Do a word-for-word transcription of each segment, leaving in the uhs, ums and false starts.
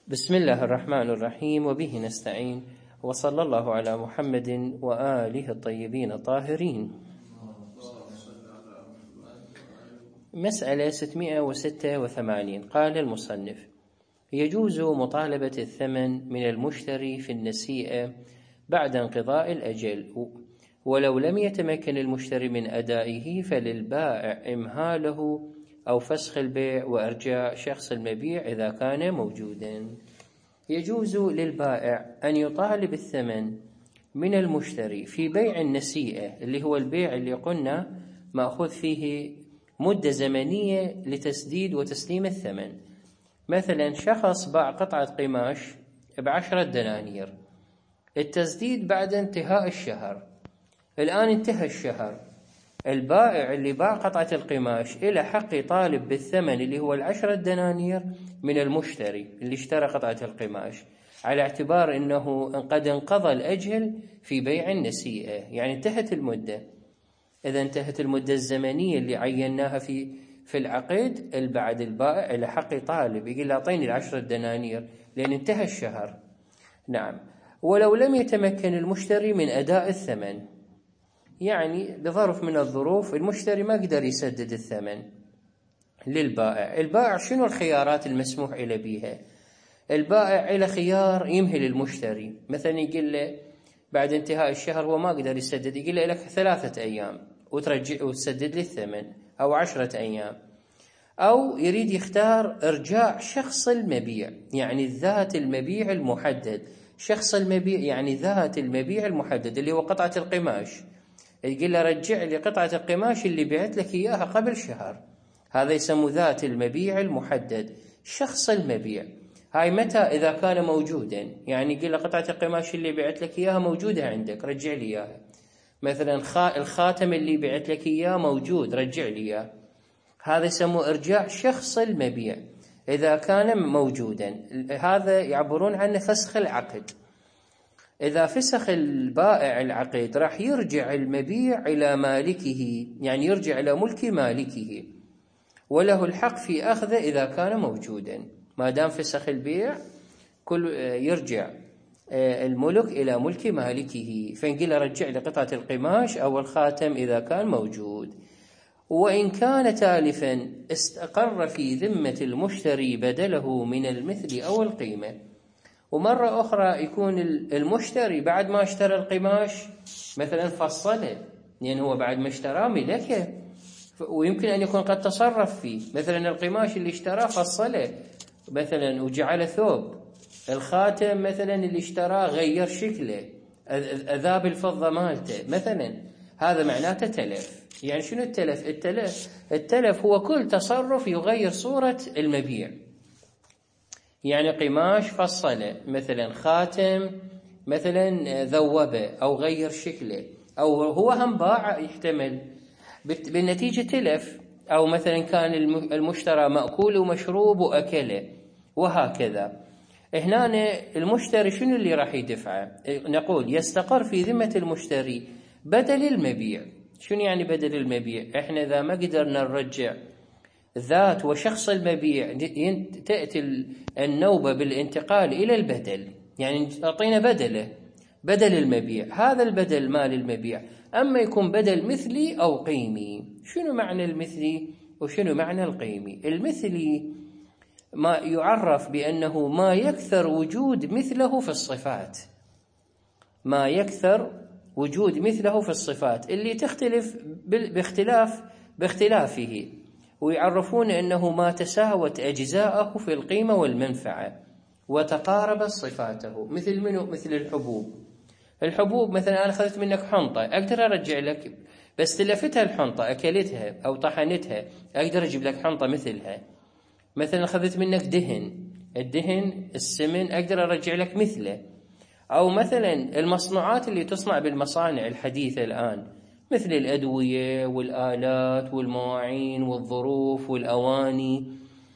بسم الله الرحمن الرحيم، وبه نستعين، وصلى الله على محمد وآله الطيبين الطاهرين. مسألة ستمائة وستة وثمانين. قال المصنف: يجوز مطالبة الثمن من المشتري في النسيئة بعد انقضاء الأجل، ولو لم يتمكن المشتري من أدائه فللبائع إمهاله أو فسخ البيع وإرجاع شخص المبيع إذا كان موجودا. يجوز للبائع أن يطالب الثمن من المشتري في بيع النسيئة، اللي هو البيع اللي قلنا مأخذ فيه مدة زمنية لتسديد وتسليم الثمن. مثلا شخص باع قطعة قماش بعشرة دنانير، التسديد بعد انتهاء الشهر. الآن انتهى الشهر، البائع اللي باع قطعة القماش إلى حق يطالب بالثمن اللي هو العشرة دنانير من المشتري اللي اشترى قطعة القماش، على اعتبار أنه قد انقضى الأجل في بيع النسيئة، يعني انتهت المدة. إذا انتهت المدة الزمنية اللي عيناها في في العقد، البعد البائع إلى حق يطالب، يقول أعطيني العشرة دنانير لأن انتهى الشهر. نعم. ولو لم يتمكن المشتري من أداء الثمن، يعني بظرف من الظروف المشتري ما قدر يسدد الثمن للبائع، البائع شنو الخيارات المسموح إلى بها؟ البائع إلى خيار يمهل المشتري، مثلا يقول له بعد انتهاء الشهر هو ما قدر يسدد، يقول له لك ثلاثة أيام وترجع وتسدد لي الثمن، أو عشرة أيام. أو يريد يختار إرجاع شخص المبيع، يعني ذات المبيع المحدد. شخص المبيع يعني ذات المبيع المحدد اللي هو قطعة القماش، يقول له رجع لي قطعة القماش اللي بعت لك إياها قبل شهر. هذا يسمى ذات المبيع المحدد، شخص المبيع. هاي متى؟ إذا كان موجودا، يعني يقول له قطعة القماش اللي بعت لك إياها موجودة عندك، رجع لي إياها. مثلا الخاتم اللي بعت لك إياه موجود، رجع لي إياه. هذا يسمى إرجاع شخص المبيع إذا كان موجودا. هذا يعبرون عنه فسخ العقد. إذا فسخ البائع العقد راح يرجع المبيع إلى مالكه، يعني يرجع إلى ملك مالكه، وله الحق في أخذه إذا كان موجودا. ما دام فسخ البيع كل يرجع الملك إلى ملك مالكه، فنقول رجع لقطعة القماش أو الخاتم إذا كان موجود. وإن كان تالفا استقر في ذمة المشتري بدله من المثل أو القيمة. ومرة أخرى يكون المشتري بعد ما اشترى القماش مثلا فصله، لأن يعني هو بعد ما اشتراه ملكه، ويمكن أن يكون قد تصرف فيه. مثلا القماش اللي اشتراه فصله مثلا وجعله ثوب، الخاتم مثلا اللي اشتراه غير شكله، أذاب الفضة مالته مثلا، هذا معناته تلف. يعني شنو التلف؟ التلف التلف هو كل تصرف يغير صورة المبيع. يعني قماش فصله، مثلا خاتم مثلا ذوبه أو غير شكله، أو هو هم باع يحتمل، بالنتيجة تلف. أو مثلا كان المشترى مأكول ومشروب وأكله، وهكذا. هنا المشتري شنو اللي راح يدفعه؟ نقول يستقر في ذمة المشتري بدل المبيع. شنو يعني بدل المبيع؟ احنا إذا ما قدرنا نرجع ذات وشخص المبيع، تأتي النوبة بالانتقال إلى البدل، يعني أعطينا بدله، بدل المبيع. هذا البدل مال المبيع، أما يكون بدل مثلي أو قيمي. شنو معنى المثلي وشنو معنى القيمي؟ المثلي ما يعرف بأنه ما يكثر وجود مثله في الصفات، ما يكثر وجود مثله في الصفات اللي تختلف باختلاف باختلافه، ويعرفون أنه ما تساوت أجزاءه في القيمة والمنفعة وتقاربت صفاته. مثل منه؟ مثل الحبوب. الحبوب مثلا أنا أخذت منك حنطة، أقدر أرجع لك، بس تلفتها الحنطة أكلتها أو طحنتها، أقدر أجيب لك حنطة مثلها. مثلا أخذت منك دهن، الدهن السمن أقدر أرجع لك مثله. أو مثلا المصنوعات اللي تصنع بالمصانع الحديثة الآن، مثل الأدوية والآلات والمواعين والظروف والأواني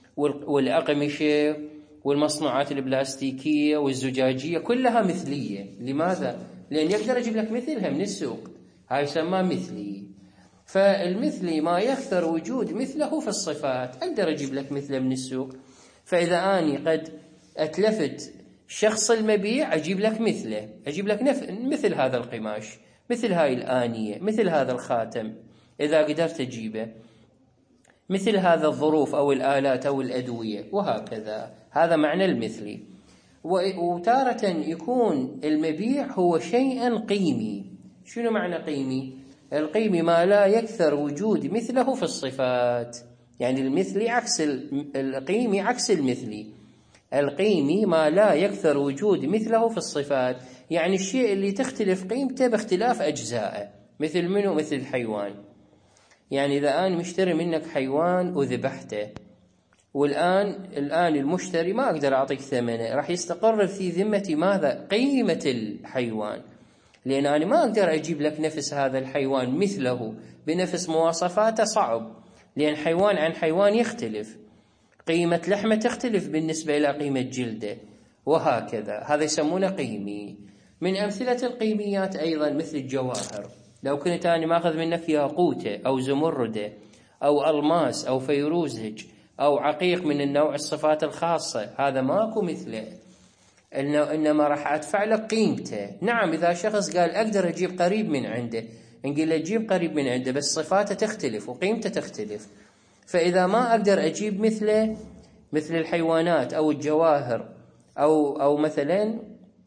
والأقمشة والمصنوعات البلاستيكية والزجاجية، كلها مثلية. لماذا؟ لأن يقدر أجيب لك مثلها من السوق، هاي يسمى مثلي. فالمثلي ما يكثر وجود مثله في الصفات، أقدر أجيب لك مثله من السوق. فإذا أني قد أتلفت شخص المبيع أجيب لك مثله، أجيب لك نف... مثل هذا القماش، مثل هاي الآنية، مثل هذا الخاتم إذا قدرت أجيبه، مثل هذا الظروف أو الآلات أو الأدوية، وهكذا. هذا معنى المثلي. وتارة يكون المبيع هو شيئا قيمي. شنو معنى قيمي؟ القيمي ما لا يكثر وجود مثله في الصفات، يعني المثلي عكس القيمي، عكس المثلي. القيمي ما لا يكثر وجود مثله في الصفات، يعني الشيء اللي تختلف قيمته باختلاف أجزائه. مثل منه؟ مثل الحيوان. يعني إذا أنا مشتري منك حيوان وذبحته، والآن الآن المشتري ما أقدر أعطيك ثمنه، راح يستقر في ذمتي ماذا؟ قيمة الحيوان، لأن أنا ما أقدر أجيب لك نفس هذا الحيوان مثله بنفس مواصفاته، صعب، لأن حيوان عن حيوان يختلف، قيمة لحمة تختلف بالنسبة إلى قيمة جلده، وهكذا. هذا يسمونه قيمي. من أمثلة القيميات أيضا مثل الجواهر. لو كنت أنا ماخذ منك ياقوتة أو زمردة أو ألماس أو فيروزج أو عقيق من النوع الصفات الخاصة، هذا ماكو مثله، إنما راح أدفع لك قيمته. نعم، إذا شخص قال أقدر أجيب قريب من عنده، نقول له جيب قريب من عنده، بس صفاته تختلف وقيمته تختلف. فإذا ما أقدر أجيب مثله، مثل الحيوانات أو الجواهر أو أو مثلا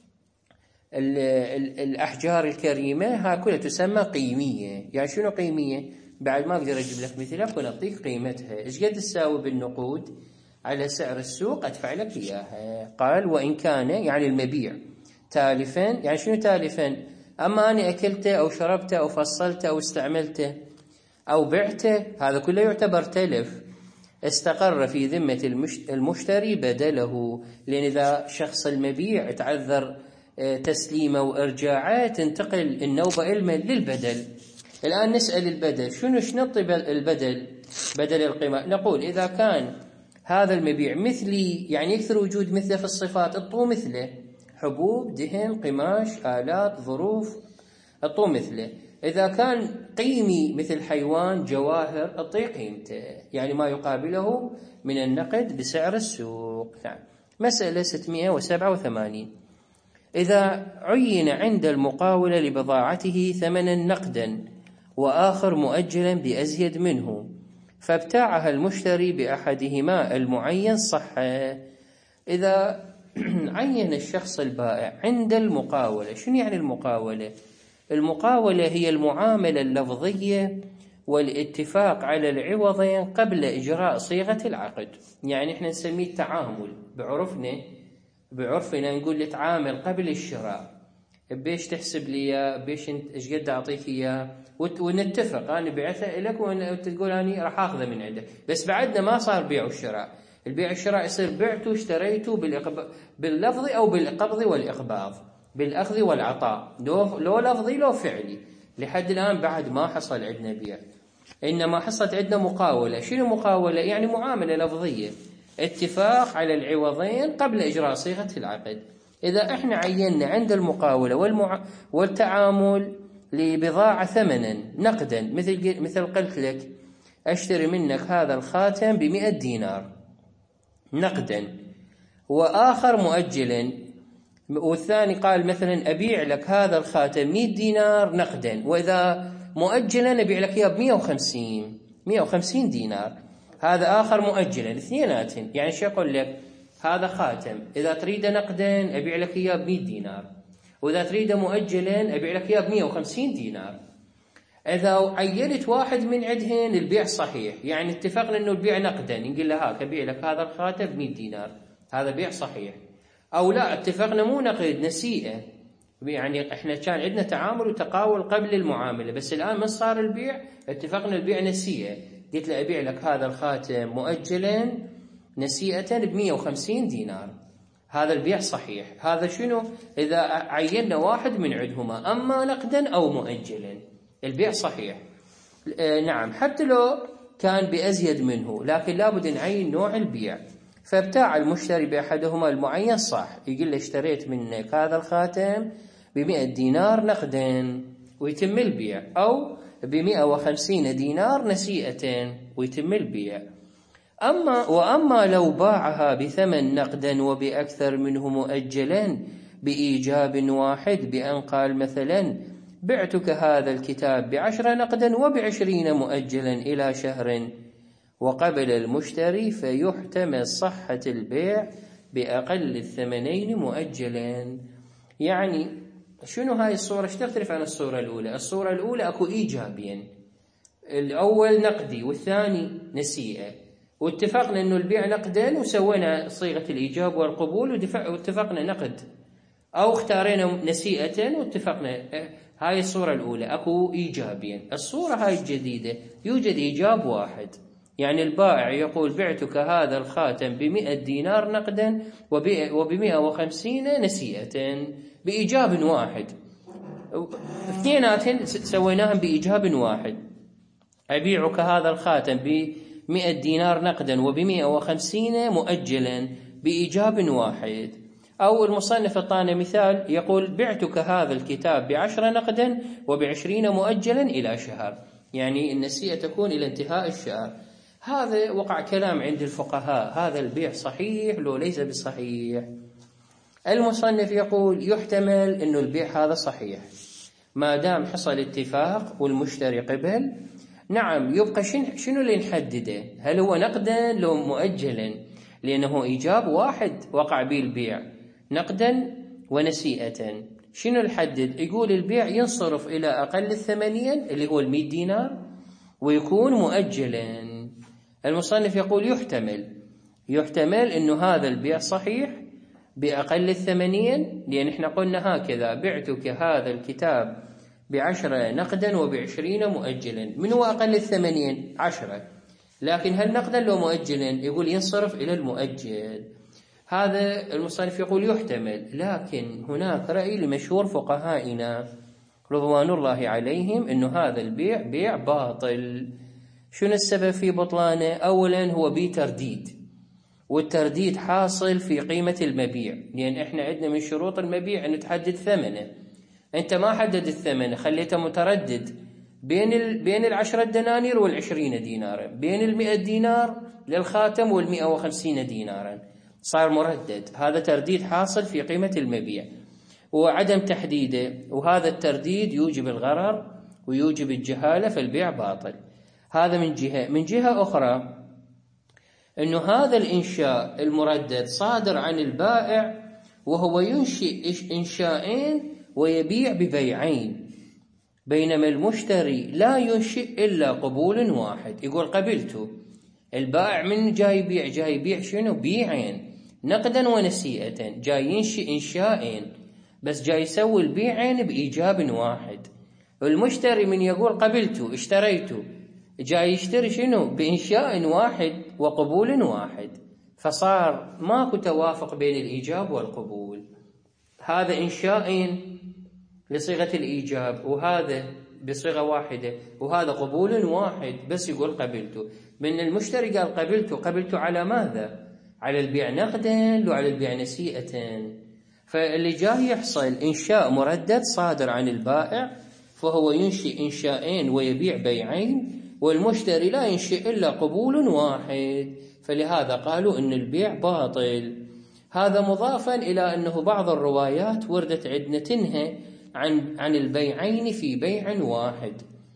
الأحجار الكريمة، ها كلها تسمى قيمية. يعني شنو قيمية؟ بعد ما أقدر أجيب لك مثلها ونعطيك قيمتها. إيش قد تساوي بالنقود على سعر السوق أدفع لك إياها. قال وإن كان، يعني المبيع، تالفا. يعني شنو تالفا؟ أما أنا أكلته أو شربته أو فصلته أو استعملته أو بعته، هذا كله يعتبر تلف. استقر في ذمة المشتري بدله، لأن إذا شخص المبيع تعذر تسليمه وإرجاعه، تنتقل النوبة علما للبدل. الآن نسأل البدل، شنو شنطي البدل؟ بدل القيمة. نقول إذا كان هذا المبيع مثلي، يعني يكثر وجود مثله في الصفات، اطو مثله، حبوب، دهن، قماش، آلات، ظروف، اطو مثله. إذا كان قيمي مثل حيوان، جواهر، اطي قيمته، يعني ما يقابله من النقد بسعر السوق. نعم. مسألة ستمائة وسبعة وثمانين. إذا عين عند المقاول لبضاعته ثمنا نقدا وآخر مؤجلا بأزيد منه، فابتاعها المشتري بأحدهما المعين، صح. إذا عين الشخص البائع عند المقاولة، شنو يعني المقاولة؟ المقاولة هي المعاملة اللفظية والاتفاق على العوضين قبل إجراء صيغة العقد. يعني إحنا نسميه التعامل بعرفنا بعرفنا نقول نتعامل قبل الشراء، بيش تحسب لي، بيش انت ايش قد اعطيك اياه، ونتفق انا بعثه لك وانت تقول انا راح اخذه من عندك. بس بعدنا ما صار بيع والشراء. البيع والشراء يصير بعته اشتريته باللفظ او بالقبض والاقباض، بالاخذ والعطاء، لو لو لفظي لو فعلي. لحد الان بعد ما حصل عندنا بيع، انما حصلت عندنا مقاوله. شنو مقاوله؟ يعني معامله لفظيه، اتفاق على العوضين قبل إجراء صيغة العقد. إذا إحنا عينا عند المقاولة والمع... والتعامل لبضاعة ثمنا نقدا، مثل مثل قلت لك أشتري منك هذا الخاتم بمئة دينار نقدا، وآخر مؤجلا، والثاني قال مثلا أبيع لك هذا الخاتم مئة دينار نقدا، وإذا مؤجلا أبيع لك إياه بمئة وخمسين مئة وخمسين دينار. هذا آخر مؤجلا، اثنينات. يعني شو أقول لك؟ هذا خاتم إذا تريد نقدا أبيع لك إياه بمئة دينار، وإذا تريد مؤجلا أبيع لك إياه بمئة وخمسين دينار. إذا عينت واحد من عندهن البيع صحيح، يعني اتفقنا إنه البيع نقدا، نقول له هاك أبيع لك هذا الخاتم بمئة دينار، هذا بيع صحيح. أو لا، اتفقنا مو نقد، نسيئة، يعني إحنا كان عندنا تعامل وتقاول قبل المعاملة، بس الآن من صار البيع اتفقنا البيع نسيئة، قلت له أبيع لك هذا الخاتم مؤجلا نسيئة بمئة وخمسين دينار، هذا البيع صحيح. هذا شنو؟ إذا عيننا واحد من عندهما، أما نقدا أو مؤجلا، البيع صحيح. آه نعم، حتى لو كان بأزيد منه، لكن لابد نعين نوع البيع. فابتاع المشتري بأحدهما المعين، صح، يقول له اشتريت منك هذا الخاتم بمئة دينار نقدا ويتم البيع، أو بمئة وخمسين دينار نسيئة ويتم البيع. أما وأما لو باعها بثمن نقدا وبأكثر منه مؤجلا بإيجاب واحد، بأن قال مثلا بعتك هذا الكتاب بعشرة نقدا وبعشرين مؤجلا إلى شهر وقبل المشتري، فيحتمل صحة البيع بأقل الثمنين مؤجلا. يعني شنو هاي الصورة؟ ايش تختلف عن الصورة الأولى؟ الصورة الأولى أكو إيجابين، الأول نقدي والثاني نسيئة، واتفقنا أنه البيع نقدا وسوينا صيغة الإيجاب والقبول واتفقنا نقد، أو اختارينا نسيئة واتفقنا. هاي الصورة الأولى أكو إيجابين. الصورة هاي الجديدة يوجد إيجاب واحد، يعني البائع يقول بعتك هذا الخاتم بمئة دينار نقدا وبمئة وخمسين نسيئة بإيجاب واحد، اثنيناتهم سويناهم بإيجاب واحد. أبيعك هذا الخاتم بمئة دينار نقدا وبمئة وخمسين مؤجلا بإيجاب واحد. أو المصنف الطاني مثال يقول بعتك هذا الكتاب بعشرة نقدا وبعشرين مؤجلا إلى شهر، يعني النسيئة تكون إلى انتهاء الشهر. هذا وقع كلام عند الفقهاء، هذا البيع صحيح لو ليس بصحيح؟ المصنف يقول يحتمل أنه البيع هذا صحيح ما دام حصل اتفاق والمشتري قبل. نعم، يبقى شنو اللي نحدده؟ هل هو نقدا لو مؤجلا؟ لأنه إيجاب واحد وقع به البيع نقدا ونسيئة. شنو نحدد؟ يقول البيع ينصرف إلى أقل الثمنين اللي هو المئة دينار ويكون مؤجلا. المصنف يقول يحتمل يحتمل أنه هذا البيع صحيح بأقل الثمنين، لأن احنا قلنا هكذا بعتك هذا الكتاب بعشرة نقدا وبعشرين مؤجلا. من هو أقل الثمنين؟ عشرة. لكن هل نقدا لو مؤجلا؟ يقول ينصرف إلى المؤجل. هذا المصنف يقول يحتمل، لكن هناك رأي لمشهور فقهائنا رضوان الله عليهم أنه هذا البيع بيع باطل. شنو السبب في بطلانه؟ أولا هو بيه ترديد، والترديد حاصل في قيمة المبيع، لأن إحنا عندنا من شروط المبيع أن تحدد ثمنه. أنت ما حدد الثمن، خليته متردد بين ال... بين العشرة دنانير والعشرين دينارا، بين المئة دينار للخاتم والمئة وخمسين دينارا، صار مردد. هذا ترديد حاصل في قيمة المبيع وعدم تحديده، وهذا الترديد يوجب الغرر ويوجب الجهالة، فالبيع باطل. هذا من جهة. من جهة أخرى أنه هذا الإنشاء المردد صادر عن البائع وهو ينشئ إنشاءين ويبيع ببيعين، بينما المشتري لا ينشئ إلا قبول واحد. يقول قبلته. البائع من جاي يبيع؟ جاي يبيع شنو؟ بيعين نقدا ونسيئة، جاي ينشئ إنشاءين بس جاي يسوي البيعين بإيجاب واحد. المشتري من يقول قبلته اشتريته، جاي يشتري شنو؟ بإنشاء واحد وقبول واحد، فصار ماكو توافق بين الإيجاب والقبول. هذا إنشاءين لصيغة الإيجاب وهذا بصيغة واحدة، وهذا قبول واحد بس يقول قبلته. من المشتري قال قبلته، قبلته على ماذا؟ على البيع نقدا وعلى البيع نسيئة. فاللي جاي يحصل إنشاء مردد صادر عن البائع، فهو ينشئ إنشاءين ويبيع بيعين، والمشتري لا ينشئ إلا قبول واحد، فلهذا قالوا إن البيع باطل. هذا مضافا إلى أنه بعض الروايات وردت عندنا تنهى عن عن البيعين في بيع واحد،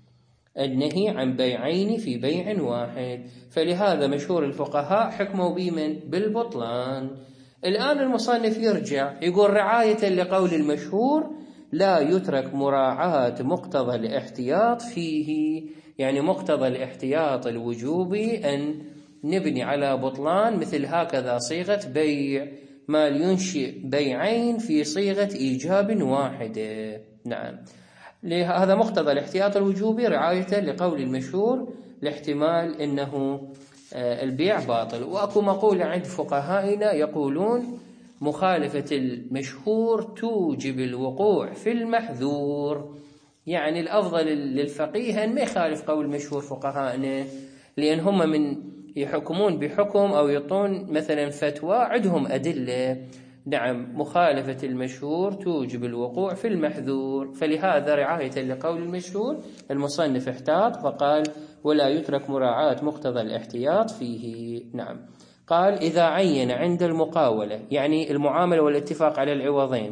النهي عن بيعين في بيع واحد، فلهذا مشهور الفقهاء حكموا بمن؟ بالبطلان. الآن المصنف يرجع يقول رعاية لقول المشهور لا يترك مراعاة مقتضى الاحتياط فيه، يعني مقتضى الاحتياط الوجوبي أن نبني على بطلان مثل هكذا صيغة بيع، ما ينشئ بيعين في صيغة إيجاب واحدة. نعم، هذا مقتضى الاحتياط الوجوبي رعاية لقول المشهور لاحتمال أنه البيع باطل. وأكو مقولة عند فقهائنا يقولون مخالفة المشهور توجب الوقوع في المحذور، يعني الأفضل للفقيه أن ما يخالف قول مشهور فقهائنا، لأن هم من يحكمون بحكم أو يعطون مثلا فتوى عندهم أدلة، نعم مخالفة المشهور توجب الوقوع في المحذور، فلهذا رعاية لقول المشهور المصنف احتاط فقال ولا يترك مراعاة مقتضى الاحتياط فيه. نعم قال إذا عين عند المقاولة يعني المعاملة والاتفاق على العوضين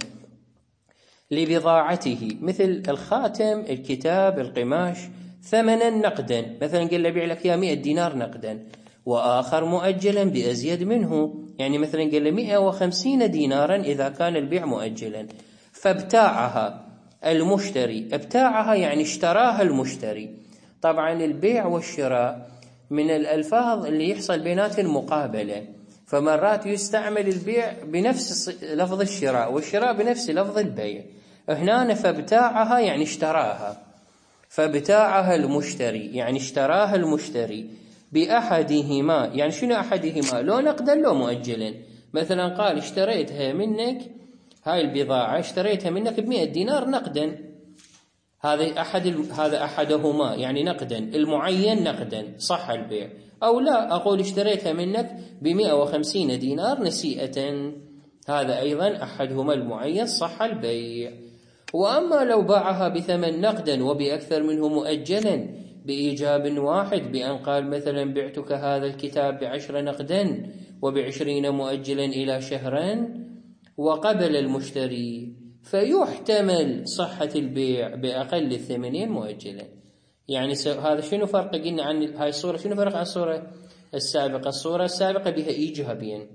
لبضاعته مثل الخاتم الكتاب القماش ثمنا نقدا، مثلا قال له بيع لك يا مئة دينار نقدا، وآخر مؤجلا بأزيد منه، يعني مثلا قال له مئة وخمسين دينارا إذا كان البيع مؤجلا، فابتاعها المشتري، ابتاعها يعني اشتراها المشتري. طبعا البيع والشراء من الألفاظ اللي يحصل بينات المقابلة، فمرات يستعمل البيع بنفس لفظ الشراء والشراء بنفس لفظ البيع. هنا فابتاعها يعني اشتراها، فابتاعها المشتري يعني اشتراها المشتري بأحدهما، يعني شنو أحدهما؟ لو نقدا لو مؤجلا. مثلا قال اشتريتها منك هاي البضاعة اشتريتها منك بمئة دينار نقدا، هذا أحد هذا أحدهما يعني نقدا، المعين نقدا صح البيع. أو لا أقول اشتريتها منك بمئة وخمسين دينار نسيئة، هذا أيضا أحدهما المعين صح البيع. وأما لو باعها بثمن نقدا وبأكثر منه مؤجلا بإيجاب واحد، بأن قال مثلا بعتك هذا الكتاب بعشر نقدا وبعشرين مؤجلا إلى شهرين، وقبل المشتري، فيحتمل صحة البيع بأقل الثمنين مؤجلا. يعني هذا شنو فرق؟ قلنا عن هاي الصورة شنو فرق عن الصورة السابقة؟ الصورة السابقة بها إيجابين،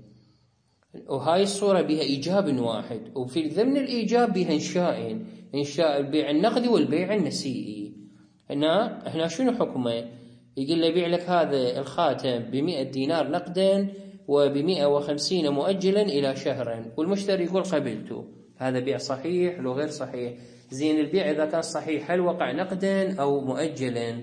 وهاي الصورة بها إيجاب واحد، وفي ضمن الإيجاب بها إنشاء، إنشاء البيع النقدي والبيع النسيئي. هنا هنا شنو حكمه؟ يقول لي بيع لك هذا الخاتم بمئة دينار نقدا وبمئة وخمسين مؤجلا إلى شهرين، والمشتري يقول قبلته، هذا بيع صحيح لو غير صحيح؟ زين البيع إذا كان صحيح هل وقع نقدا أو مؤجلا؟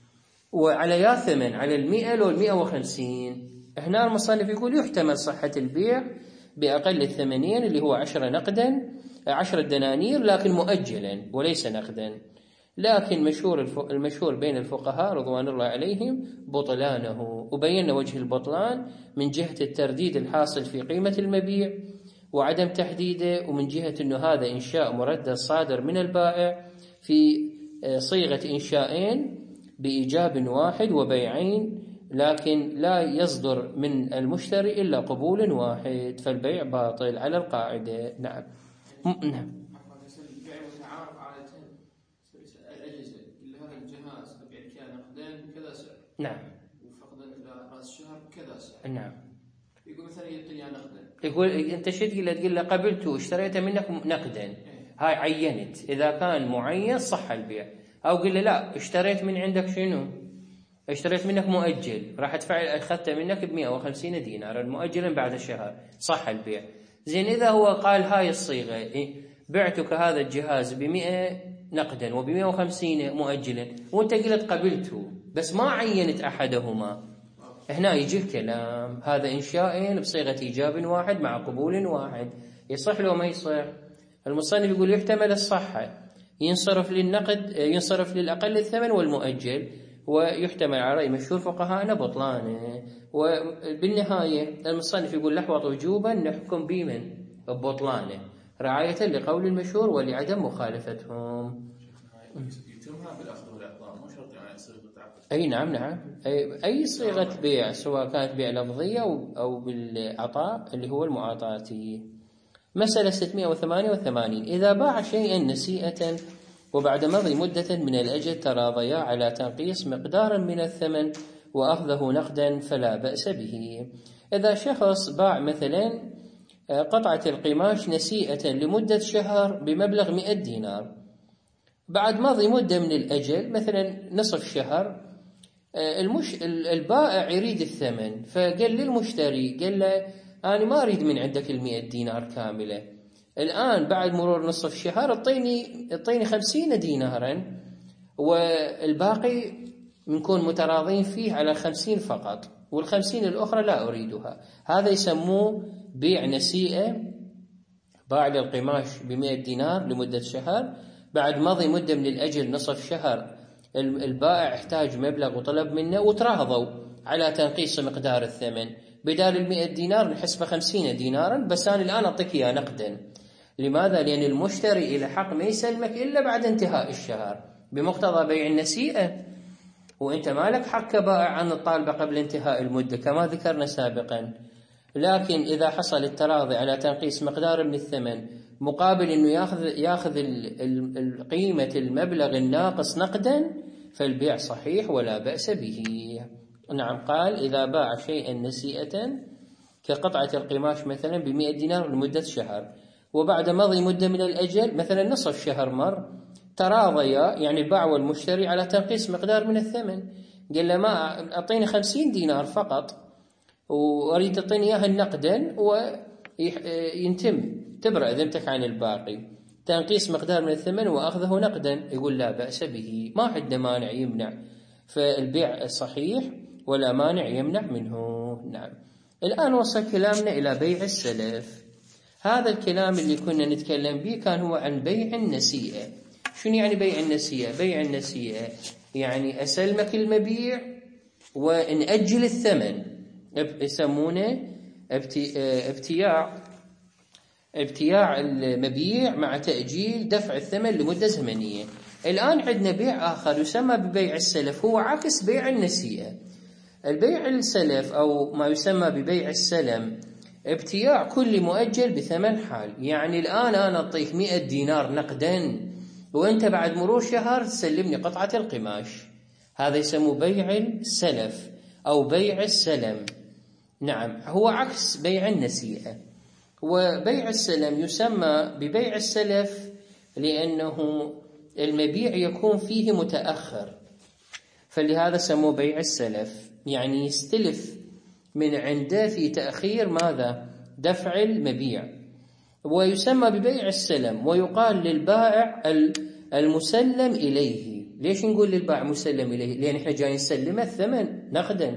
وعلى يا ثمن على المئة لو المئة وخمسين؟ هنا المصنف يقول يحتمل صحة البيع بأقل الثمنين اللي هو عشرة نقدا عشرة دنانير لكن مؤجلا وليس نقدا. لكن مشهور المشهور بين الفقهاء رضوان الله عليهم بطلانه، وبينا وجه البطلان من جهة الترديد الحاصل في قيمة المبيع وعدم تحديده، ومن جهة أنه هذا إنشاء مردد صادر من البائع في صيغة إنشائين بإيجاب واحد وبيعين، لكن لا يصدر من المشتري إلا قبول واحد، فالبيع باطل على القاعدة. نعم نعم نعم وفقدا إلى رأس الشهر كذا سعر. نعم يقول مثلا يعطيني نقدا، يقول أنت شو تقول له؟ تقول له قبلته اشتريته منك نقدا، إيه. هاي عينت، إذا كان معين صح البيع. أو قل له لا اشتريت من عندك شنو؟ اشتريت منك مؤجل، راح ادفع اخذته منك ب مئة وخمسين دينار مؤجلا بعد الشهر، صح البيع. زين اذا هو قال هاي الصيغه إيه؟ بعتك هذا الجهاز ب مئة نقدا وب مئة وخمسين مؤجلا، وانت قلت قبلته بس ما عينت احدهما، هنا يجي الكلام هذا انشاء بصيغه ايجاب واحد مع قبول واحد، يصح لو ما يصح؟ المصنف يقول يحتمل الصحه، ينصرف للنقد ينصرف للاقل الثمن والمؤجل، ويحتمل على رأي مشهور فقهاءنا بطلانه. وبالنهاية المصنف يقول لحظة وجوبا نحكم بمن ببطلانه رعاية لقول المشهور ولعدم مخالفتهم. يتمها بالأخذ والإعطاء مو شرط يعني صيغة العقد. أي نعم نعم أي, أي صيغة بيع سواء كانت بيع لفظية أو, أو بالعطاء اللي هو المعاطاتي. مسألة ستمائة وثمانية وثمانين إذا باع شيئا نسيئة وبعد مضي مدة من الأجل تراضيا على تنقيص مقدارا من الثمن وأخذه نقدا فلا بأس به. إذا شخص باع مثلا قطعة القماش نسيئة لمدة شهر بمبلغ مئة دينار، بعد مضي مدة من الأجل مثلا نصف شهر، المش... البائع يريد الثمن، فقال للمشتري قال له أنا ما أريد من عندك المئة دينار كاملة، الآن بعد مرور نصف شهر اعطيني اعطيني خمسين دينارا والباقي نكون متراضين فيه على خمسين فقط، والخمسين الأخرى لا أريدها. هذا يسموه بيع نسيئة، باع للقماش بمئة دينار لمدة شهر، بعد مضي مدة من الأجل نصف شهر البائع احتاج مبلغ وطلب منه وتراضوا على تنقيص مقدار الثمن، بدال المئة دينار نحسبه خمسين دينارا، بس أنا الآن أعطيك إياه نقدا. لماذا؟ لأن المشتري إلى حق ما يسلمك إلا بعد انتهاء الشهر بمقتضى بيع النسيئة، وأنت ما لك حق كبائع عن الطالبة قبل انتهاء المدة كما ذكرنا سابقا. لكن إذا حصل التراضي على تنقيص مقدار من الثمن مقابل أنه يأخذ, يأخذ قيمة المبلغ الناقص نقدا فالبيع صحيح ولا بأس به. نعم، قال إذا باع شيئا نسيئة كقطعة القماش مثلا بمئة دينار لمدة شهر، وبعد مضي مدة من الأجل مثلا نصف شهر مر، تراضيا يعني البائع والمشتري على تنقيص مقدار من الثمن، قال له ما أعطيني خمسين دينار فقط وأريد أعطيني إياها نقدا وينتم تبرأ ذمتك عن الباقي، تنقيص مقدار من الثمن وأخذه نقدا، يقول لا بأس به، ما عندنا مانع يمنع، فالبيع صحيح ولا مانع يمنع منه. نعم. الآن وصل كلامنا إلى بيع السلف. هذا الكلام اللي كنا نتكلم به كان هو عن بيع النسيئة. شنو يعني بيع النسيئة؟ بيع النسيئة يعني أسلمك المبيع ونأجل الثمن، يسمونه ابتياع ابتياع المبيع مع تأجيل دفع الثمن لمدة زمنية. الآن عندنا بيع آخر يسمى ببيع السلف، هو عكس بيع النسيئة. البيع السلف أو ما يسمى ببيع السلم ابتياع كل مؤجل بثمن حال، يعني الآن أنا أعطيك مئة دينار نقدا وأنت بعد مرور شهر تسلمني قطعة القماش، هذا يسمى بيع السلف أو بيع السلم. نعم، هو عكس بيع النسيئة. وبيع السلم يسمى ببيع السلف لأنه المبيع يكون فيه متأخر، فلهذا سموه بيع السلف، يعني يستلف من عنده في تأخير ماذا؟ دفع المبيع. ويسمى ببيع السلم، ويقال للبائع المسلم إليه. ليش نقول للبائع مسلم إليه؟ لأن احنا جاي نسلمه الثمن نقدا.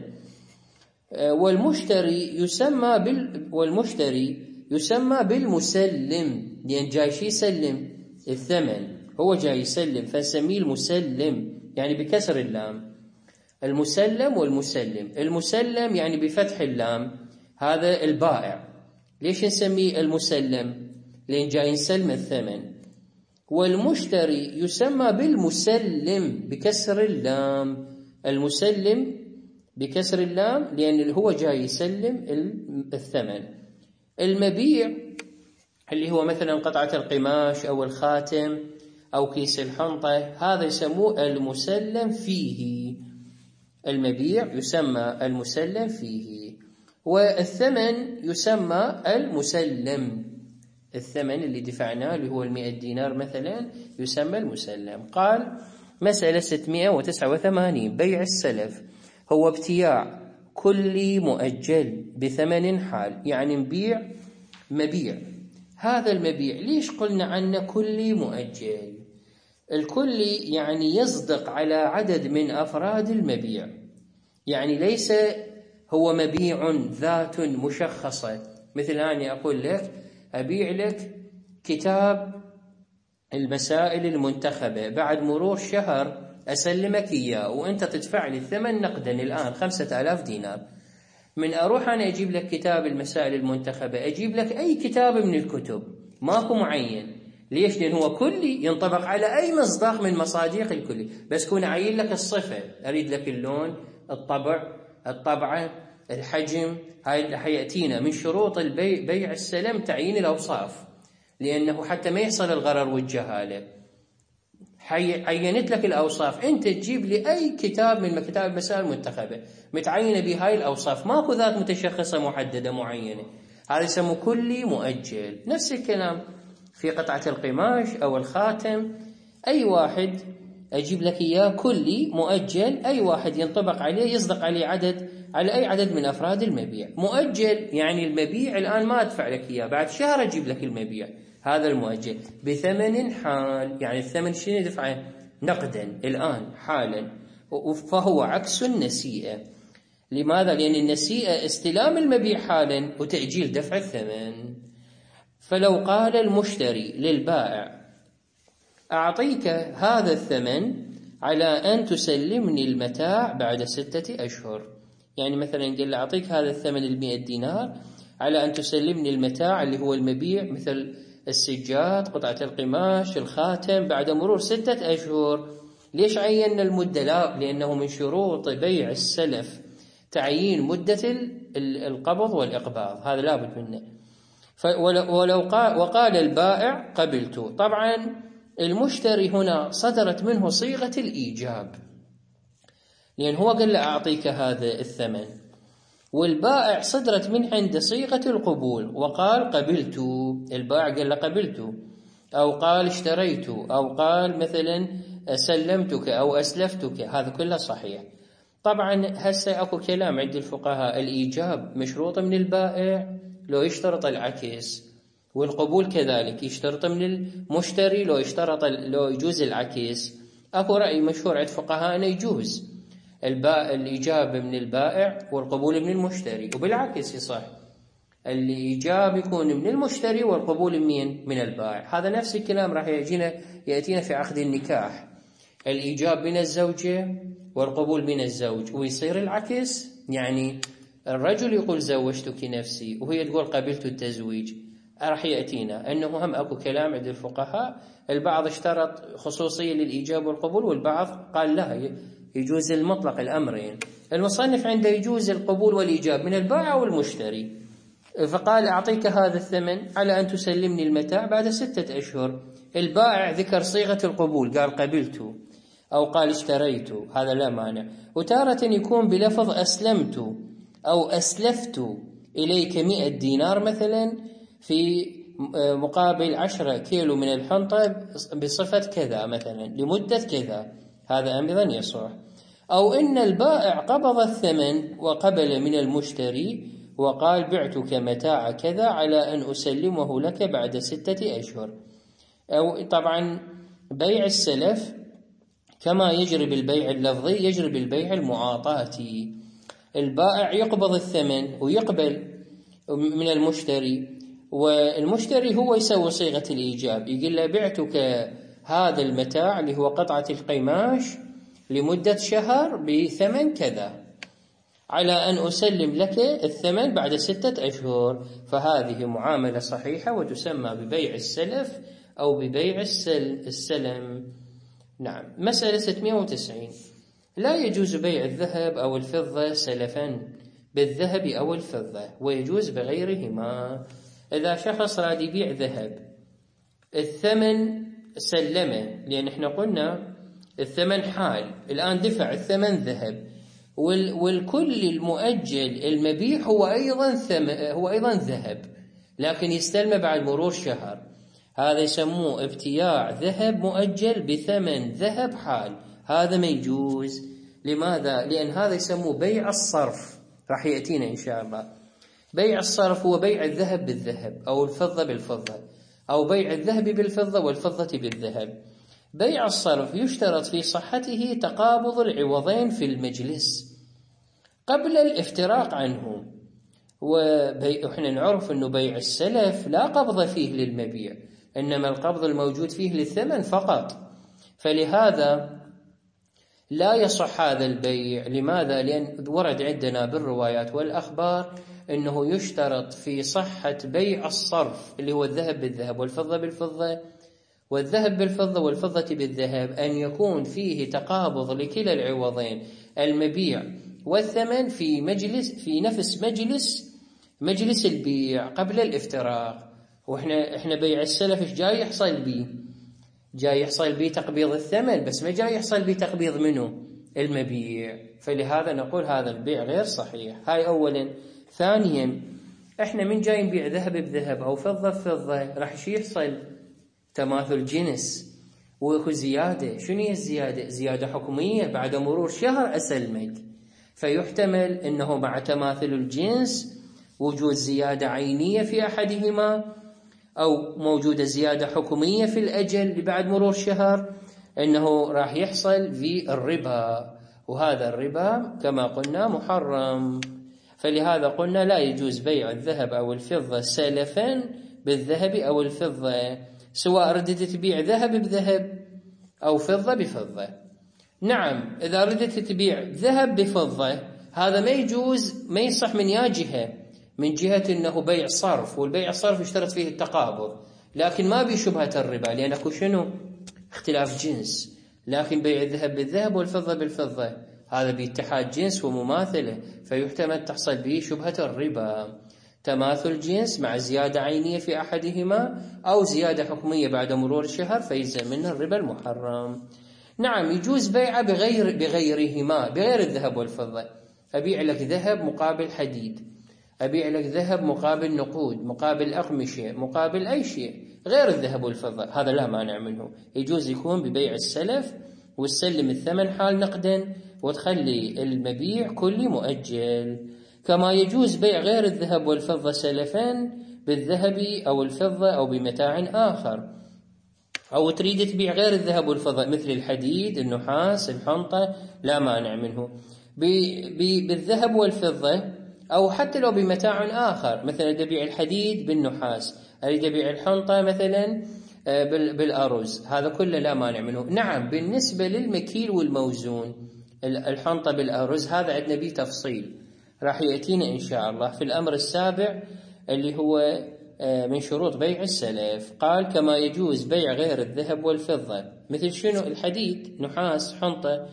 والمشتري يسمى بال والمشتري يسمى بالمسلم، لأن جاي شي يسلم الثمن، هو جاي يسلم فنسميه المسلم، يعني بكسر اللام. المسلم والمسلم، المسلم يعني بفتح اللام هذا البائع. ليش نسميه المسلم؟ لأن جاي يسلم الثمن. والمشتري يسمى بالمسلم بكسر اللام، المسلم بكسر اللام لأن هو جاي يسلم الثمن. المبيع اللي هو مثلا قطعة القماش أو الخاتم أو كيس الحنطة، هذا يسموه المسلم فيه. المبيع يسمى المسلم فيه، والثمن يسمى المسلم. الثمن اللي دفعناه اللي هو المئة دينار مثلا يسمى المسلم. قال مسألة ستمائة وتسعة وثمانين. بيع السلف هو ابتياع كل مؤجل بثمن حال، يعني نبيع مبيع، هذا المبيع ليش قلنا عنه كل مؤجل؟ الكل يعني يصدق على عدد من أفراد المبيع، يعني ليس هو مبيع ذات مشخصة. مثل أني أقول لك أبيع لك كتاب المسائل المنتخبة، بعد مرور شهر أسلمك إياه وأنت تدفع لي الثمن نقدا الآن خمسة آلاف دينار. من أروح أنا أجيب لك كتاب المسائل المنتخبة، أجيب لك أي كتاب من الكتب، ماكو معين. ليش؟ لأن هو كلي ينطبق على أي مصداق من مصادق الكلي، بس كون أعين لك الصفة، أريد لك اللون، الطبع، الطبعة، الحجم. هاي حيأتينا من شروط البيع بيع السلم تعيين الأوصاف، لأنه حتى ما يحصل الغرر والجهالة. عينت لك الأوصاف، أنت تجيب لي أي كتاب من كتاب المسائل المنتخبة متعينة بهاي الأوصاف، ماكو ذات متشخصة محددة معينة، هذا يسمى كلي مؤجل. نفس الكلام في قطعة القماش أو الخاتم، أي واحد أجيب لك إياه كلي مؤجل، أي واحد ينطبق عليه يصدق عليه عدد على أي عدد من أفراد المبيع. مؤجل يعني المبيع الآن ما أدفع لك إياه، بعد شهر أجيب لك المبيع، هذا المؤجل بثمن حال، يعني الثمن شنو دفعه؟ نقدا الآن حالا، فهو عكس النسيئة. لماذا؟ لأن النسيئة استلام المبيع حالا وتأجيل دفع الثمن. فلو قال المشتري للبائع أعطيك هذا الثمن على أن تسلمني المتاع بعد ستة أشهر، يعني مثلا قال له أعطيك هذا الثمن المئة دينار على أن تسلمني المتاع اللي هو المبيع مثل السجاد، قطعة القماش، الخاتم، بعد مرور ستة أشهر. ليش عينا المدة؟ لا، لأنه من شروط بيع السلف تعيين مدة القبض والإقباض، هذا لابد منه. ولو قال وقال البائع قبلت، طبعا المشتري هنا صدرت منه صيغة الإيجاب، لأن هو قال له أعطيك هذا الثمن، والبائع صدرت من عند صيغة القبول وقال قبلت. البائع قال له قبلت، أو قال اشتريت، أو قال مثلا سلمتك أو أسلفتك، هذا كله صحيح. طبعا هسه أكو كلام عند الفقهاء، الإيجاب مشروط من البائع لو يشترط العكس، والقبول كذلك يشترط من المشتري لو يشترط لو يجوز العكس. أكو رأي مشهور عند فقهاء أنه يجوز البائع الإيجاب من البائع والقبول من المشتري، وبالعكس يصح الإيجاب يكون من المشتري والقبول من من البائع. هذا نفس الكلام راح يجينا يأتينا في عقد النكاح، الإيجاب من الزوجة والقبول من الزوج، ويصير العكس، يعني الرجل يقول زوجتك نفسي وهي تقول قبلت التزويج. راح يأتينا أنه هم أكو كلام عند الفقهاء، البعض اشترط خصوصية للإيجاب والقبول، والبعض قال لا يجوز المطلق الأمرين. المصنف عنده يجوز القبول والإيجاب من البائع والمشتري، فقال أعطيك هذا الثمن على أن تسلمني المتاع بعد ستة أشهر. البائع ذكر صيغة القبول، قال قبلت أو قال اشتريت، هذا لا مانع. وتارة يكون بلفظ أسلمت أو أسلفت إليك مئة دينار مثلا في مقابل عشرة كيلو من الحنطة بصفة كذا مثلا لمدة كذا، هذا أيضا يصح. أو إن البائع قبض الثمن وقبل من المشتري وقال بعتك متاع كذا على أن أسلمه لك بعد ستة أشهر. أو طبعا بيع السلف كما يجري بالبيع اللفظي يجري بالبيع المعاطاتي، البائع يقبض الثمن ويقبل من المشتري، والمشتري هو يسوي صيغة الإيجاب، يقول له بعتك هذا المتاع اللي هو قطعة القماش لمدة شهر بثمن كذا على أن أسلم لك الثمن بعد ستة أشهر، فهذه معاملة صحيحة وتسمى ببيع السلف أو ببيع السلم. نعم. مسألة ستمائة وتسعين، لا يجوز بيع الذهب أو الفضة سلفا بالذهب أو الفضة، ويجوز بغيرهما. إذا شخص راد يبيع ذهب الثمن سلمه، لأن احنا قلنا الثمن حال، الآن دفع الثمن ذهب، والكل المؤجل المبيع هو أيضا ثم هو أيضا ذهب، لكن يستلمه بعد مرور شهر، هذا يسموه ابتياع ذهب مؤجل بثمن ذهب حال، هذا ما يجوز. لماذا؟ لأن هذا يسموه بيع الصرف، راح يأتينا إن شاء الله. بيع الصرف هو بيع الذهب بالذهب أو الفضة بالفضة، أو بيع الذهب بالفضة والفضة بالذهب. بيع الصرف يشترط في صحته تقابض العوضين في المجلس قبل الافتراق عنه، وإحنا نعرف أنه بيع السلف لا قبض فيه للمبيع، إنما القبض الموجود فيه للثمن فقط، فلهذا لا يصح هذا البيع. لماذا؟ لأن ورد عندنا بالروايات والأخبار أنه يشترط في صحة بيع الصرف اللي هو الذهب بالذهب والفضة بالفضة والذهب بالفضة والفضة بالذهب أن يكون فيه تقابض لكلا العوضين، المبيع والثمن في مجلس في نفس مجلس مجلس البيع قبل الافتراق. واحنا احنا بيع السلف ايش جاي يحصل بيه؟ جاي يحصل بيه تقبيض الثمن، بس ما جاي يحصل بيه تقبيض منه المبيع، فلهذا نقول هذا البيع غير صحيح. هاي اولا. ثانيا، احنا من جاي نبيع ذهب بذهب او فضة بفضة راح شي يحصل تماثل جنس ويكون زيادة. شنو هي الزيادة؟ زيادة حكمية، بعد مرور شهر أسلمك، فيحتمل أنه مع تماثل الجنس وجود زيادة عينية في أحدهما، أو موجودة زيادة حكمية في الأجل بعد مرور شهر، أنه راح يحصل في الربا، وهذا الربا كما قلنا محرم. فلهذا قلنا لا يجوز بيع الذهب أو الفضة سلفا بالذهب أو الفضة، سواء ردت تبيع ذهب بذهب أو فضة بفضة. نعم، إذا ردت تبيع ذهب بفضة هذا ما يجوز، ما يصح من يا جهة، من جهة أنه بيع صرف، والبيع الصرف يشترط فيه التقابض، لكن ما بشبهة الربا لأن أكو شنو؟ اختلاف جنس. لكن بيع الذهب بالذهب والفضة بالفضة هذا باتحاد جنس ومماثلة، فيحتمل تحصل به شبهة الربا، تماثل جنس مع زيادة عينية في أحدهما أو زيادة حكمية بعد مرور الشهر فيلزم منه الربا المحرم. نعم يجوز بيعه بغير بغيرهما، بغير الذهب والفضة. أبيع لك ذهب مقابل حديد، أبيع لك ذهب مقابل نقود، مقابل أقمشة، مقابل أي شيء غير الذهب والفضة، هذا لا مانع منه. يجوز يكون ببيع السلف وتسلم الثمن حال نقدا وتخلي المبيع كلي مؤجل. كما يجوز بيع غير الذهب والفضة سلفا بالذهب أو الفضة أو بمتاع آخر. أو تريد تبيع غير الذهب والفضة مثل الحديد، النحاس، الحنطة، لا مانع منه بالذهب والفضة، أو حتى لو بمتاع آخر، مثلا تبيع الحديد بالنحاس، أريد أبيع الحنطة مثلا بالأرز، هذا كله لا مانع منه. نعم بالنسبة للمكيل والموزون، الحنطة بالأرز هذا عندنا به تفصيل راح يأتينا إن شاء الله في الأمر السابع اللي هو من شروط بيع السلف. قال كما يجوز بيع غير الذهب والفضة مثل شنو؟ الحديد، نحاس، حنطة،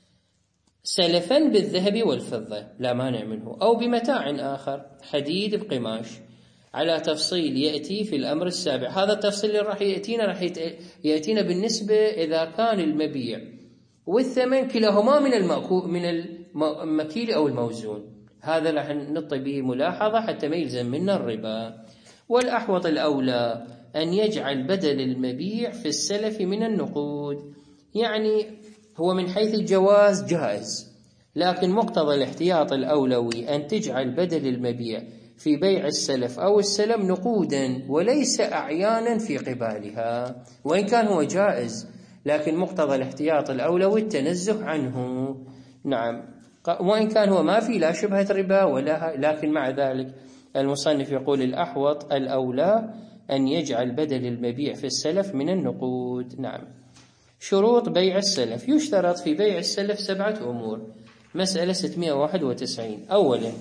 سلفا بالذهب والفضة لا مانع منه، أو بمتاع آخر، حديد بقماش، على تفصيل يأتي في الأمر السابع. هذا التفصيل اللي راح يأتينا راح يأتينا بالنسبة إذا كان المبيع والثمن كلاهما من المأكول من المكيل أو الموزون، هذا راح نطي به ملاحظة حتى ما يلزم منا الربا. والأحوط الأولى أن يجعل بدل المبيع في السلف من النقود، يعني هو من حيث الجواز جائز، لكن مقتضى الاحتياط الأولوي أن تجعل بدل المبيع في بيع السلف أو السلم نقودا وليس أعيانا في قبالها، وإن كان هو جائز لكن مقتضى الاحتياط الأولوي التنزه عنه. نعم وإن كان هو ما في لا شبهة ربا ولا، لكن مع ذلك المصنف يقول الأحوط الأولى أن يجعل بدل المبيع في السلف من النقود. نعم. شروط بيع السلف. يشترط في بيع السلف سبعة أمور. مسألة ستمائة وواحد وتسعين. أولا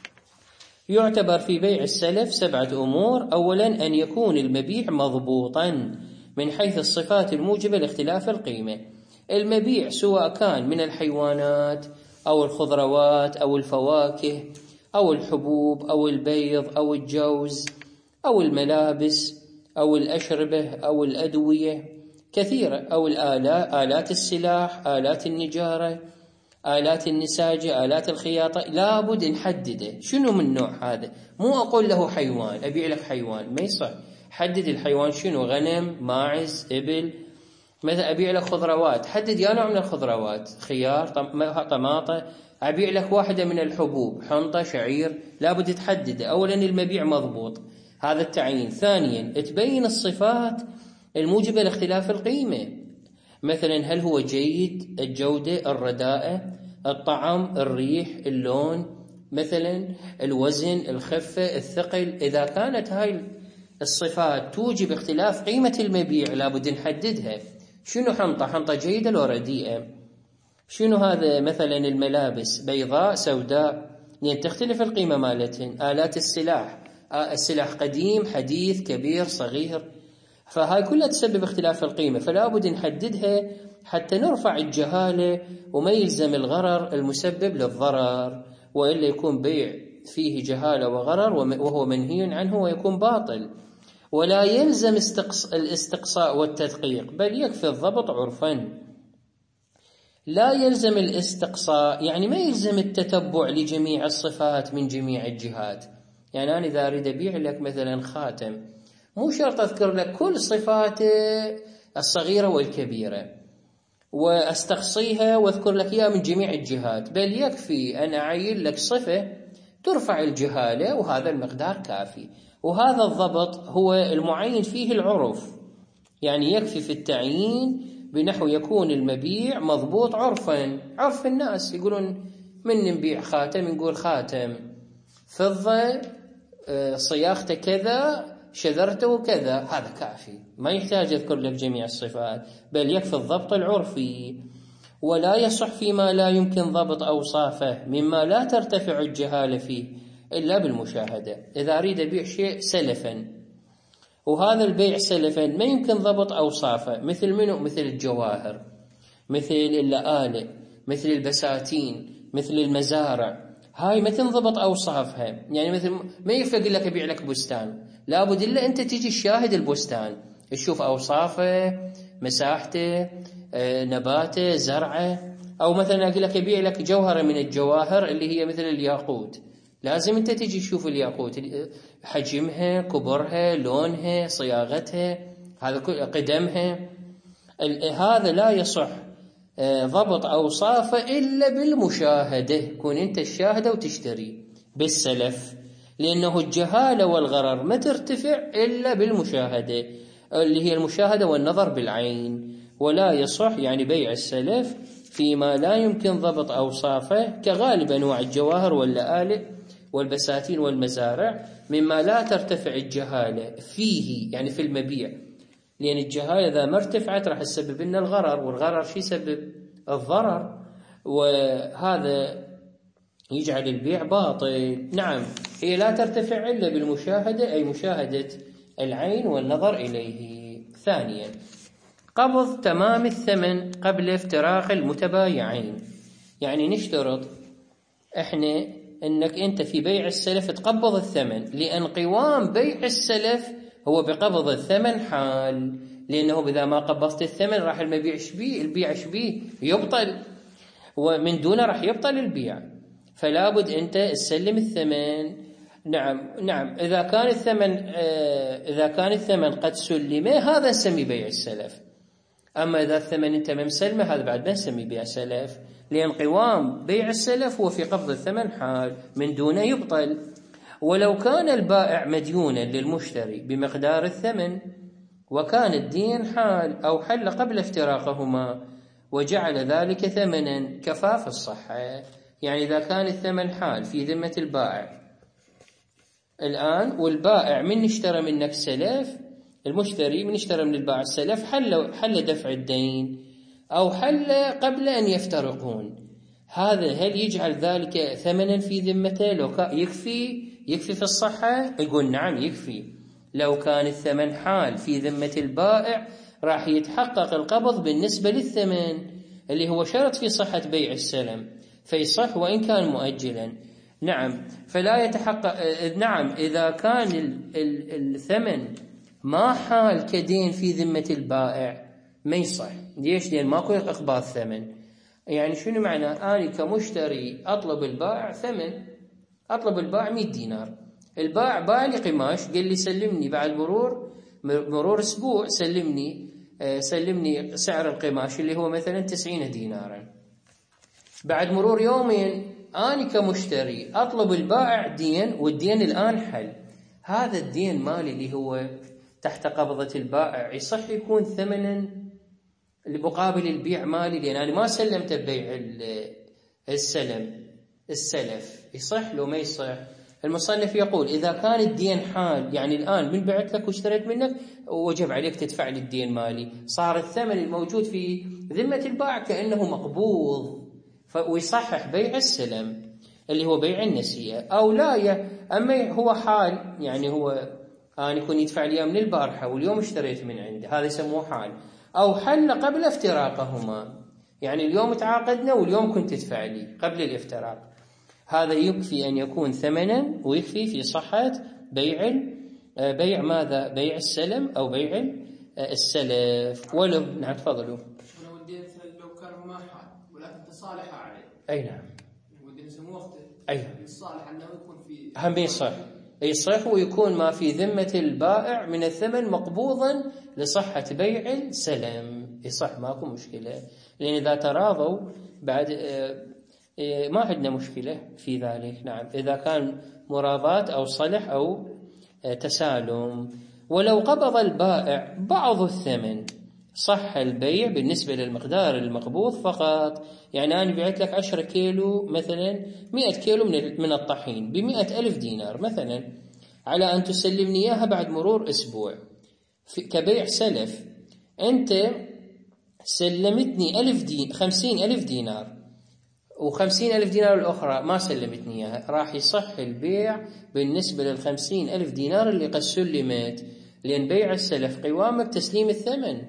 يعتبر في بيع السلف سبعة أمور. أولا أن يكون المبيع مضبوطا من حيث الصفات الموجبة لاختلاف القيمة. المبيع سواء كان من الحيوانات أو الخضروات أو الفواكه أو الحبوب أو البيض أو الجوز أو الملابس أو الأشربة أو الأدوية كثيرة، أو الآلات، آلات السلاح، آلات النجارة، آلات النساجة، آلات الخياطة، لابد نحدده شنو من نوع هذا. مو أقول له حيوان أبيع لك حيوان، ما يصح. حدد الحيوان شنو، غنم، ماعز، إبل. مثلا أبيع لك خضروات، حدد يا نوع من الخضروات، خيار، طماطة. أبيع لك واحدة من الحبوب، حنطة، شعير، لابد تحدد. أولا المبيع مضبوط، هذا التعيين. ثانيا تبين الصفات الموجبة لاختلاف القيمة، مثلا هل هو جيد الجودة، الرداءة، الطعم، الريح، اللون، مثلا الوزن، الخفة، الثقل. إذا كانت هاي الصفات توجب اختلاف قيمة المبيع لابد نحددها. شنو حنطة؟ حنطة جيدة لو رديئة. شنو هذا مثلا الملابس؟ بيضاء، سوداء، لأن تختلف القيمة مالتهن. آلات السلاح، السلاح قديم، حديث، كبير، صغير، فهاي كلها تسبب اختلاف القيمة، فلا بد نحددها حتى نرفع الجهالة وما يلزم الغرر المسبب للضرر، وإلا يكون بيع فيه جهالة وغرر وهو منهي عنه ويكون باطل. ولا يلزم الاستقصاء والتدقيق، بل يكفي الضبط عرفا. لا يلزم الاستقصاء يعني ما يلزم التتبع لجميع الصفات من جميع الجهات. يعني أنا إذا أريد أبيع لك مثلا خاتم، مو شرط أذكر لك كل صفاته الصغيرة والكبيرة وأستقصيها وأذكر لك إياها من جميع الجهات، بل يكفي أن أعين لك صفة ترفع الجهالة وهذا المقدار كافي. وهذا الضبط هو المعين فيه العرف، يعني يكفي في التعيين بنحو يكون المبيع مضبوط عرفا. عرف الناس يقولون من نبيع خاتم نقول خاتم فضة، صياغته كذا، شذرته كذا، هذا كافي، ما يحتاج أذكر لك جميع الصفات، بل يكفي الضبط العرفي. ولا يصح فيما لا يمكن ضبط أوصافه مما لا ترتفع الجهالة فيه إلا بالمشاهدة. إذا أريد أبيع شيء سلفا وهذا البيع سلفا ما يمكن ضبط أوصافه، مثل منه؟ مثل الجواهر، مثل اللآلئ، مثل البساتين، مثل المزارع، هاي ما تنضبط أوصافها. يعني مثل ما يفق لك أبيع لك بستان، لابد إلا أنت تيجي تشاهد البستان، تشوف أوصافه، مساحته، نباته، زرعه. أو مثلا أقول لك أبيع لك جوهرة من الجواهر اللي هي مثل الياقوت، لازم أنت تيجي تشوف الياقوت، حجمها، كبرها، لونها، صياغتها، هذا قدمها. هذا لا يصح ضبط أوصافه إلا بالمشاهدة، كون أنت الشاهدة وتشتري. بالسلف لأنه الجهالة والغرر ما ترتفع إلا بالمشاهدة، اللي هي المشاهدة والنظر بالعين. ولا يصح يعني بيع السلف فيما لا يمكن ضبط أوصافه كغالب أنواع الجواهر واللآلئ والبساتين والمزارع مما لا ترتفع الجهالة فيه، يعني في المبيع، لأن الجهالة إذا ما ارتفعت راح تسبب لنا الغرر، والغرر شي يسبب الضرر، وهذا يجعل البيع باطل. نعم، هي لا ترتفع إلا بالمشاهدة، أي مشاهدة العين والنظر إليه. ثانيا، قبض تمام الثمن قبل افتراق المتبايعين. يعني نشترط احنا انك انت في بيع السلف تقبض الثمن، لان قوام بيع السلف هو بقبض الثمن حال، لانه اذا ما قبضت الثمن راح المبيع شبيه البيع شبيه يبطل، ومن دونه راح يبطل البيع، فلا بد انت تسلم الثمن. نعم نعم اذا كان الثمن آه اذا كان الثمن قد سلم هذا نسمي بيع السلف. اما اذا الثمن انت ما مسلمه هذا بعد ما نسمي بيع سلف، لأن قوام بيع السلف هو في قبض الثمن حال، من دونه يبطل. ولو كان البائع مديونا للمشتري بمقدار الثمن وكان الدين حال أو حل قبل افتراقهما وجعل ذلك ثمنا كفاف الصحة. يعني إذا كان الثمن حال في ذمة البائع الآن، والبائع من اشترى منك سلف، المشتري من اشترى من البائع السلف، حل, حل دفع الدين أو حل قبل أن يفترقون، هذا هل يجعل ذلك ثمنا في ذمته؟ لو يكفي يكفي في الصحة؟ يقول نعم يكفي. لو كان الثمن حال في ذمة البائع راح يتحقق القبض بالنسبة للثمن اللي هو شرط في صحة بيع السلم، فيصح وإن كان مؤجلا. نعم، فلا يتحقق. نعم إذا كان الثمن ما حال كدين في ذمة البائع ما يصح. ليش؟ لأن ماكو إقباض ثمن. يعني شنو معنى؟ أنا كمشتري أطلب البائع ثمن، أطلب البائع مئة دينار، البائع باع لي قماش قال لي سلمني بعد مرور مرور أسبوع، سلمني سلمني سعر القماش اللي هو مثلا تسعين دينارا. بعد مرور يومين أنا كمشتري أطلب البائع دين، والدين الآن حل، هذا الدين مالي اللي هو تحت قبضة البائع يصح يكون ثمنا لمقابل البيع مالي، لأن أنا ما سلمت ببيع السلم السلف، يصح لو ما يصح؟ المصنف يقول إذا كان الدين حال، يعني الآن من بعت لك واشتريت منك وجب عليك تدفع لي الدين مالي، صار الثمن الموجود في ذمة البائع كأنه مقبوض، ويصحح بيع السلم اللي هو بيع النسيئة. أو لا ي... أما هو حال، يعني هو أنا يكون يدفع لي من البارحة واليوم اشتريت من عنده، هذا يسموه حال. أو حل قبل افتراقهما، يعني اليوم تعاقدنا واليوم كنت تدفع لي قبل الافتراق، هذا يكفي أن يكون ثمنا ويكفي في صحة بيع بيع ماذا؟ بيع السلم أو بيع السلف. ولو نعم تفضلوا. أنا ودي لو كان ما حال ولكن تصالح عليه. أي نعم. ودي نسموه وقته. أي. الصالح أنه يكون في. هم يصح. يصح ويكون ما في ذمة البائع من الثمن مقبوضا لصحة بيع السلم، يصح ماكو مشكلة، لأن إذا تراضوا بعد ما عندنا مشكلة في ذلك. نعم إذا كان مراضاة أو صلح أو تسالم. ولو قبض البائع بعض الثمن صح البيع بالنسبة للمقدار المقبوض فقط. يعني أنا بعت لك عشرة كيلو مثلا، مئة كيلو من الطحين بمئة ألف دينار مثلا، على أن تسلمني إياها بعد مرور أسبوع كبيع سلف. أنت سلمتني ألف دي خمسين ألف دينار وخمسين ألف دينار الأخرى ما سلمتني إياها، راح يصح البيع بالنسبة للخمسين ألف دينار اللي قد سلمت، لأن بيع السلف قوامة بتسليم الثمن.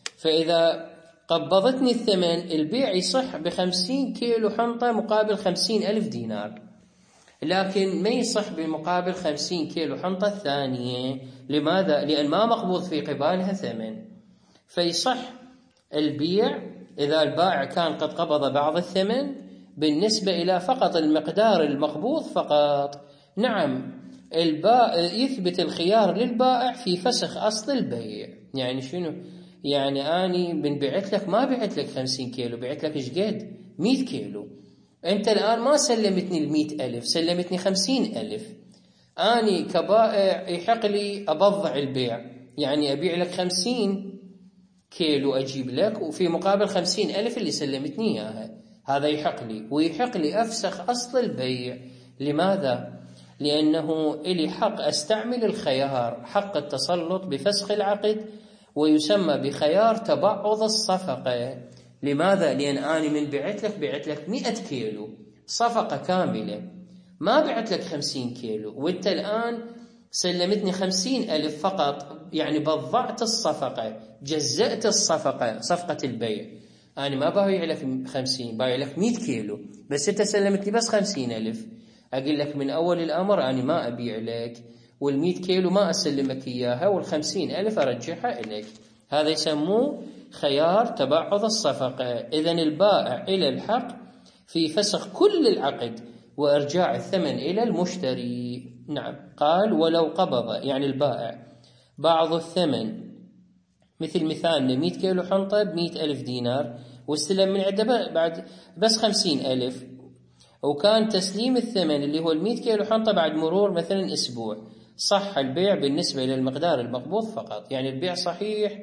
فإذا قبضتني الثمن البيع يصح بخمسين كيلو حنطة مقابل خمسين ألف دينار، لكن ما يصح بمقابل خمسين كيلو حنطة الثانية. لماذا؟ لأن ما مقبوض في قبالها ثمن. فيصح البيع إذا البائع كان قد قبض بعض الثمن بالنسبة إلى فقط المقدار المقبوض فقط. نعم، البائع يثبت الخيار للبائع في فسخ أصل البيع. يعني شنو؟ يعني أني بنبيعت لك ما بعت لك خمسين كيلو، بعت لك إيش قد؟ مئة كيلو. أنت الآن ما سلمتني المئة ألف، سلمتني خمسين ألف. أني كبائع يحق لي أبضع البيع، يعني أبيع لك خمسين كيلو أجيب لك، وفي مقابل خمسين ألف اللي سلمتني إياها، هذا يحق لي. ويحق لي أفسخ أصل البيع. لماذا؟ لأنه إلي حق أستعمل الخيار، حق التسلط بفسخ العقد، ويسمى بخيار تبعض الصفقة. لماذا؟ لأن أنا من بعت لك بعت لك مئة كيلو صفقة كاملة، ما بعت لك خمسين كيلو، وانت الآن سلمتني خمسين ألف فقط، يعني بضعت الصفقة، جزأت الصفقة، صفقة البيع. أنا ما بايع لك خمسين، بايع لك مئة كيلو، بس انت سلمتني بس خمسين ألف. أقول لك من أول الأمر أنا ما أبيع لك، والمئة كيلو ما أسلمك إياها، والخمسين ألف أرجعها إليك. هذا يسموه خيار تبعض الصفقة. إذن البائع إلى الحق في فسخ كل العقد وإرجاع الثمن إلى المشتري. نعم، قال ولو قبض، يعني البائع، بعض الثمن، مثل مثال مئة كيلو حنطة بمئة ألف دينار، واستلم من عنده بعد بس خمسين ألف، وكان تسليم الثمن اللي هو المئة كيلو حنطة بعد مرور مثلا أسبوع، صح البيع بالنسبة للمقدار المقبوض فقط. يعني البيع صحيح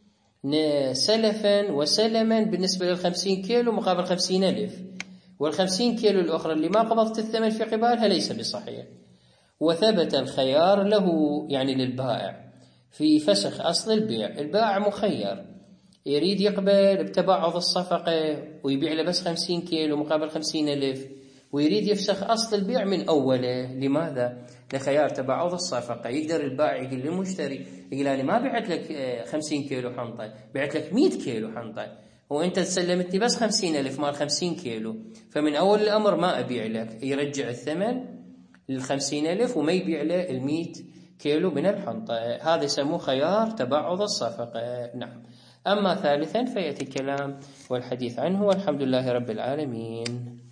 سلفا وسلما بالنسبة للخمسين كيلو مقابل خمسين ألف، والخمسين كيلو الأخرى اللي ما قبضت الثمن في قبالها ليس بصحيح. وثبت الخيار له، يعني للبائع، في فسخ أصل البيع. البائع مخير، يريد يقبل بتبعض الصفقة ويبيع له بس خمسين كيلو مقابل خمسين ألف، ويريد يفسخ أصل البيع من أوله. لماذا؟ لخيار تبعض الصفقة. يقدر البائع يقول للمشتري، يقول أنا ما بعت لك خمسين كيلو حنطة، بعت لك مئة كيلو حنطة، وأنت سلمتني بس خمسين ألف مال خمسين كيلو، فمن أول الأمر ما أبيع لك. يرجع الثمن للخمسين ألف وما يبيع له المئة كيلو من الحنطة. هذا يسموه خيار تبعض الصفقة. نعم. أما ثالثا فيأتي الكلام والحديث عنه، والحمد لله رب العالمين.